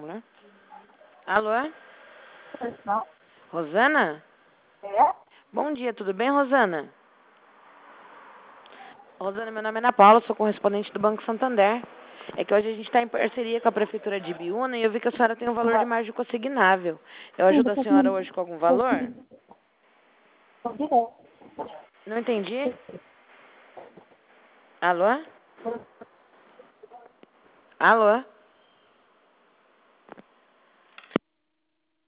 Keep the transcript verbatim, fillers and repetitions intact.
Mulher? Alô? Não. Rosana? É? Bom dia, tudo bem, Rosana? Rosana, meu nome é Ana Paula, sou correspondente do Banco Santander. É que hoje a gente está em parceria com a Prefeitura de Ibiúna e eu vi que a senhora tem um valor de margem consignável. Eu Sim, ajudo a você senhora hoje com algum valor? direto. Não entendi. Alô? Alô?